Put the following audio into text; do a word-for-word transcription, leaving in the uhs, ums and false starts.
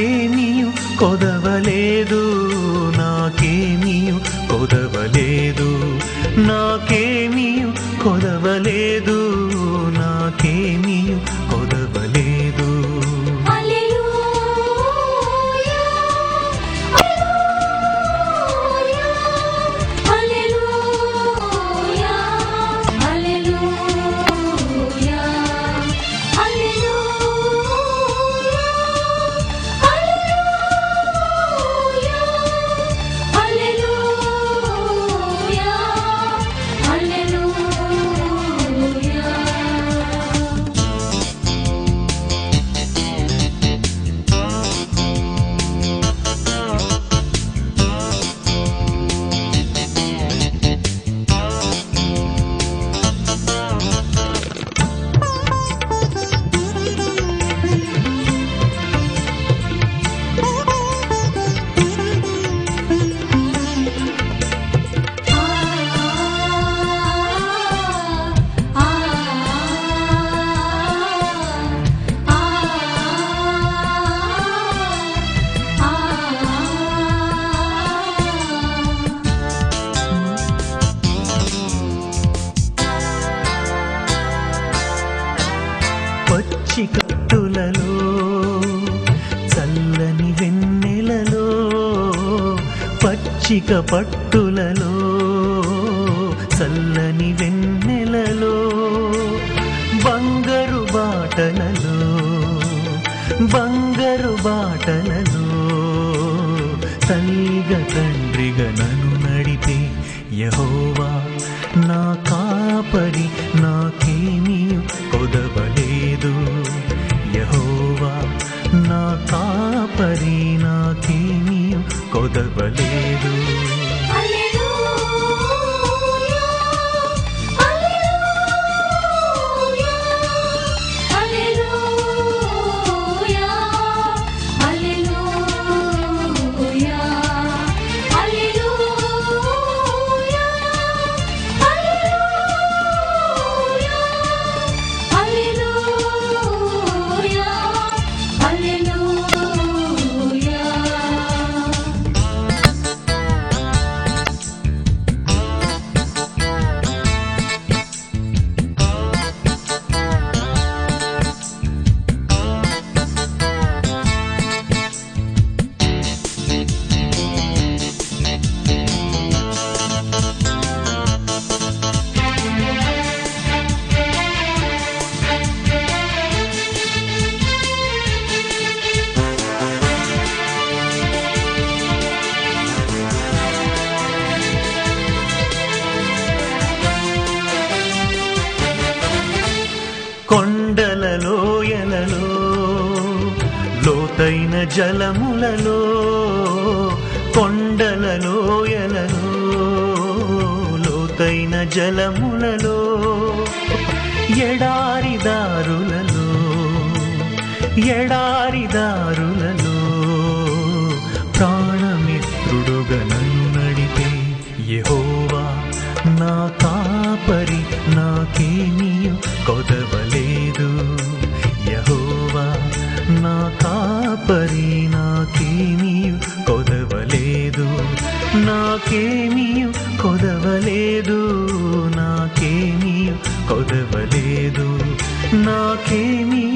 నాకేమియు కొదవలేదు నాకేమియు కొదవలేదు నాకేమియు కొదవలేదు నాకేమియు కొదవలేదు పచ్చి కట్టులలో చల్లని వెన్నెలలో పచ్చిక పట్టులలో చల్లని వెన్నెలలో బంగారు బాటలలో బంగారు బాటలలో తల్లిగా తండ్రిగా నన్ను నడిపే యెహోవా నా కాపరి నాకేమియు కొదవలేదు యెహోవా నా కాపరి నాకేమియు కొదవలేదు కొండల లోయలలో లోతైన జలములలో కొండల లోయలలో లోతైన జలములలో ఎడారి దారులలో ఎడారి దారులలో ప్రాణమిత్రుడుగా నన్ను నడిపే యెహోవా నా కాపరి నాకేమియు కొదవలేదు యెహోవా నా కాపరి నాకేమియు కొదవలేదు నాకేమియు కొదవలేదు నాకేమియు కొదవలేదు నాకేమి